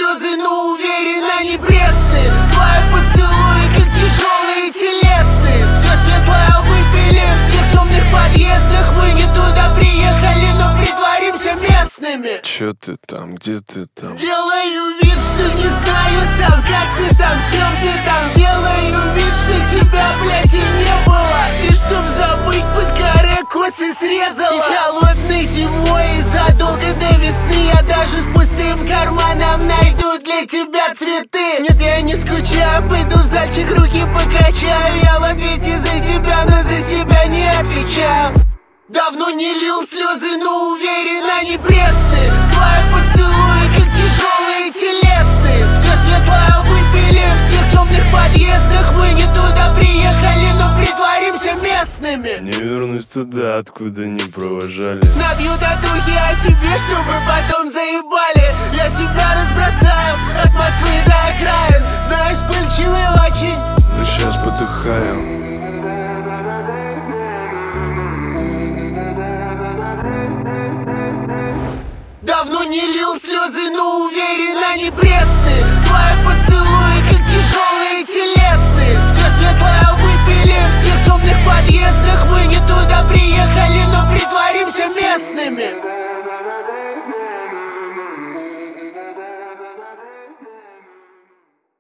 слезы, но уверен, они пресны. Твои поцелуи, как тяжелые телесные. Все светлое выпили в тех темных подъездах. Мы не туда приехали, но притворимся местными. Чё ты там, где ты там? Сделаю вид, что не знаю сам, как ты там, с кем ты там. Делаю вид, что тебя, блядь, и не было. Ты чтоб забыть, под каре косы срезала. И холодной зимой, и задолго до весны я даже с пустым карманом найду для тебя цветы. Нет, я не скучаю, пойду в зальчик, руки покачаю. Я в ответе за тебя, но за себя не отвечаю. Давно не лил слезы, но уверен, они пресны. Твои поцелуи, как тяжелые телесные. Все светлое выпили в тех темных подъездах. Мы не туда приехали, но притворимся местными. Не вернусь туда, откуда не провожали. Набью татухи о тебе, чтобы потом заебали. Я себя разбросаю от Москвы до окраин. Знаешь, пыльчивый очень. Но сейчас потухаю. Давно не лил слезы, но уверен, они пресны. Твои